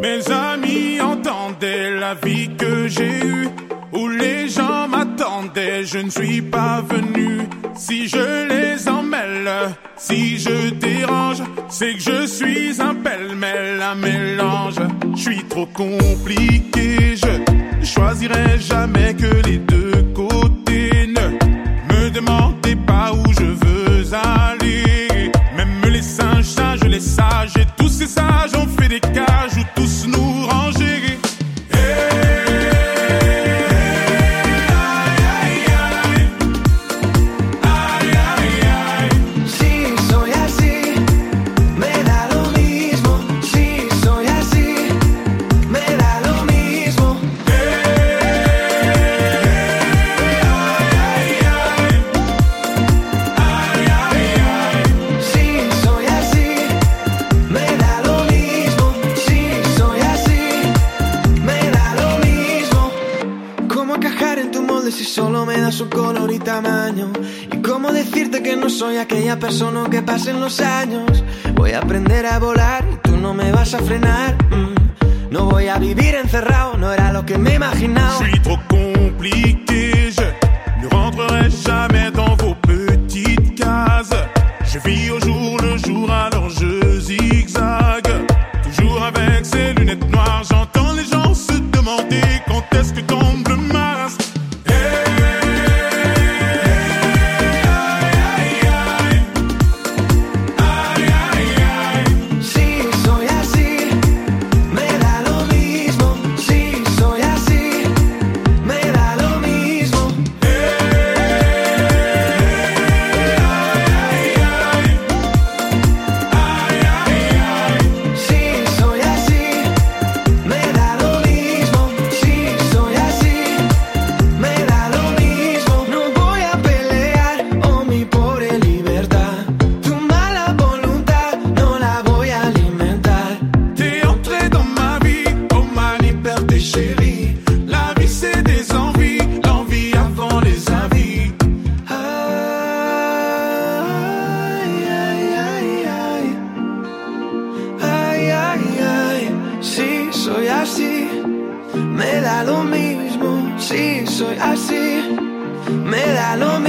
Mes amis entendaient la vie que j'ai eue, où les gens m'attendaient, je ne suis pas venu. Si je les emmêle, si je dérange, c'est que je suis un pêle-mêle, un mélange. Je suis trop compliqué, je choisirai jamais que les deux côtés. Ne me demandez pas où je veux aller. Même les singes, sages, les sages, et tous ces sages ont fait des cages où tous nous ranger. Si solo me das un color y tamaño. Y cómo decirte que no soy aquella persona que pasen los años. Voy a aprender a volar y tú no me vas a frenar. No voy a vivir encerrado, no era lo que me imaginaba. Je suis trop compliqué, je ne rentrerai jamais dans vos petites cases. Je vis au jour le jour, alors je zigzague. Toujours avec ces lunettes noires, j'entends les gens se demander quand est-ce que tombe le Mars. Me da lo mismo, si soy así, me da lo